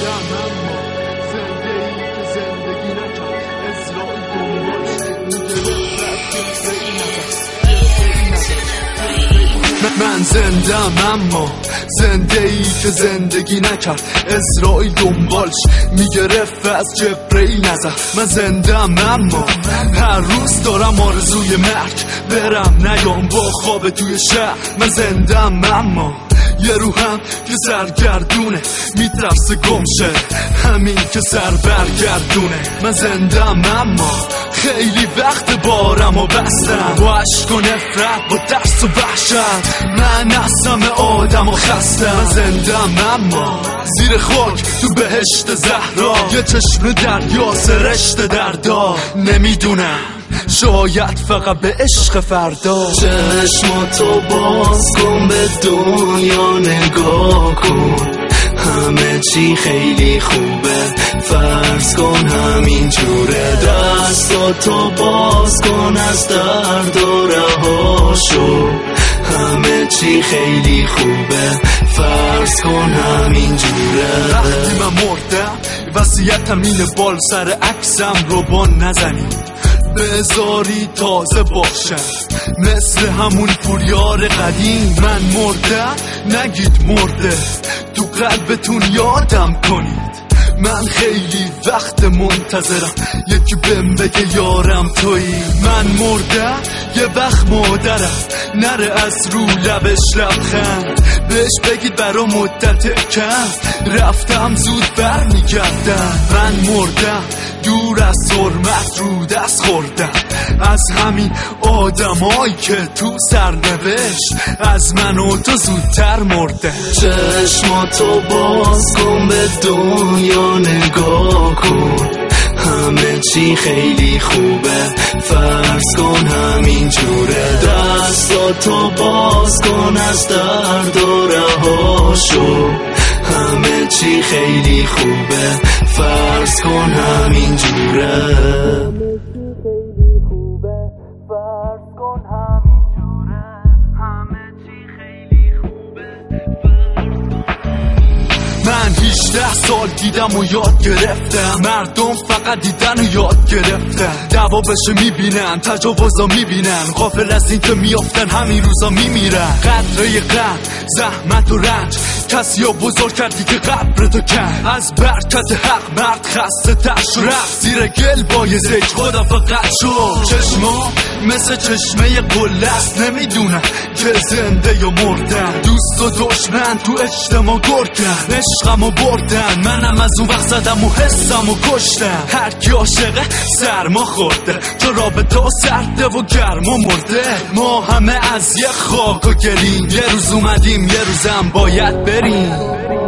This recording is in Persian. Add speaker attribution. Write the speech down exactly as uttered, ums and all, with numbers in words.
Speaker 1: زندم اما زنده ای که زندگی نکرد اسرائیل دنبالش من زندم اما زنده ای که زندگی نکرد اسرائیل دنبالش میگرفت از جبرئیل نظر. من زندم اما هر روز دارم آرزوی مرگ برم نیام با خواب توی شهر. من زندم اما یه روحم که سرگردونه میترسه گمشه همین که سر برگردونه. من زندم اما خیلی وقت بارم و بستم با عشق و نفرت با ترس و وحشت من اصم آدم و خستم. من زندم اما زیر خاک تو بهشت زهرا یه چشم دریا سرشت دردا نمیدونم شاید فقط به عشق فردا.
Speaker 2: چشماتو باز کن به دنیا نگاه کن همه چی خیلی خوبه فرض کن همین جوره. دستاتو باز کن از درد و رها شو همه چی خیلی خوبه فرض کن همین جوره.
Speaker 1: وقتی من مردم وصیتم اینه بال سر عکسم رو با نزنی بذاری تازه باشم مثل همون پوریار قدیم. من مردم نگید مرده تو قلبتون یادم کنید من خیلی وقت منتظرم یکی بهم بگه یارم تویی. من مردم یه وقت مادرم نره از رو لبش لبخند بهش بگید برا مدت کم رفتم زود برمیگردم. من مردم دور از حرمت رو دست خوردم از همین آدمایی که تو سرنوشت از من و تو زودتر مرده.
Speaker 2: چشماتو باز کن به دنیا نگاه کن همه چی خیلی خوبه فرض کن همین جوره. دستاتو باز کن از درد و رها شو همه چی خیلی خوبه فرض کن همین جوره.
Speaker 1: من هجده سال دیدم و یاد گرفتم مردم فقط دیدن و یاد گرفتن دعوا بشه میبینن تجاوزا میبینن غافل از این که میافتن همین روزا میمیرن. قدره قدر زحمت و رنج کسی ها بزرگ کردی که قبرتو کن از برکت حق مرد خسته تش رفت زیر گل بای زیج خدا فقط شد. چشما مثل چشمه قله است نمیدونن که زنده یا مردن دوست و دشمن تو اجتماع گردن عشقمو بردن منم از اون وقت زدم و حسمو کشتم. هر کی عاشقه سرما خورده تو رابطه سرده و گرم و مرده ما همه از یه خاک و گلیم یه روز اومدیم یه روزم باید بریم.